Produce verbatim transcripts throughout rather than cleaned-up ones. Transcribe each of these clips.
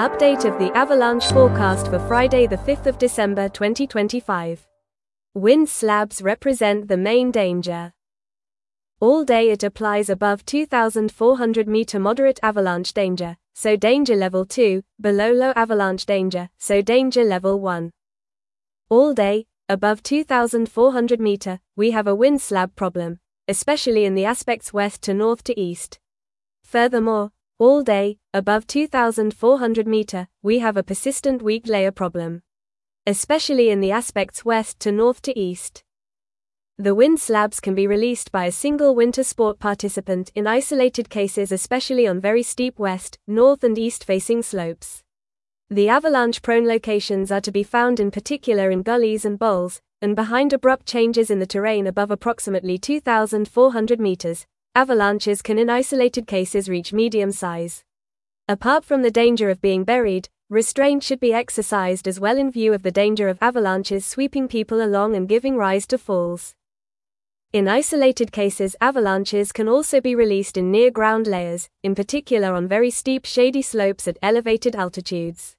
Update of the avalanche forecast for Friday the fifth of December twenty twenty-five. Wind slabs represent the main danger. All day it applies above two thousand four hundred meter moderate avalanche danger, so danger level two, below low avalanche danger, so danger level one. All day, above two thousand four hundred meter, we have a wind slab problem, especially in the aspects west to north to east. Furthermore, all day, above two thousand four hundred meter, we have a persistent weak layer problem, especially in the aspects west to north to east. The wind slabs can be released by a single winter sport participant in isolated cases, especially on very steep west, north and east facing slopes. The avalanche-prone locations are to be found in particular in gullies and bowls, and behind abrupt changes in the terrain above approximately two thousand four hundred meters. Avalanches can in isolated cases reach medium size. Apart from the danger of being buried, restraint should be exercised as well in view of the danger of avalanches sweeping people along and giving rise to falls. In isolated cases, avalanches can also be released in near-ground layers, in particular on very steep shady slopes at elevated altitudes.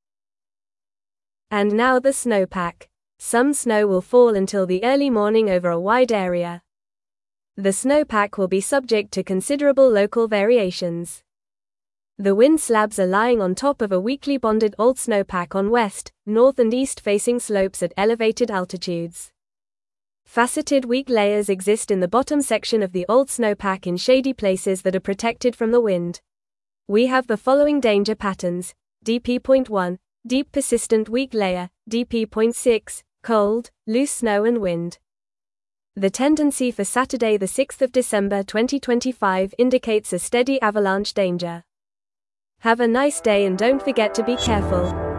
And now the snowpack. Some snow will fall until the early morning over a wide area. The snowpack will be subject to considerable local variations. The wind slabs are lying on top of a weakly bonded old snowpack on west, north and east facing slopes at elevated altitudes. Faceted weak layers exist in the bottom section of the old snowpack in shady places that are protected from the wind. We have the following danger patterns: D P point one, deep persistent weak layer, D P point six, cold, loose snow and wind. The tendency for Saturday the sixth of December twenty twenty-five indicates a steady avalanche danger. Have a nice day and don't forget to be careful.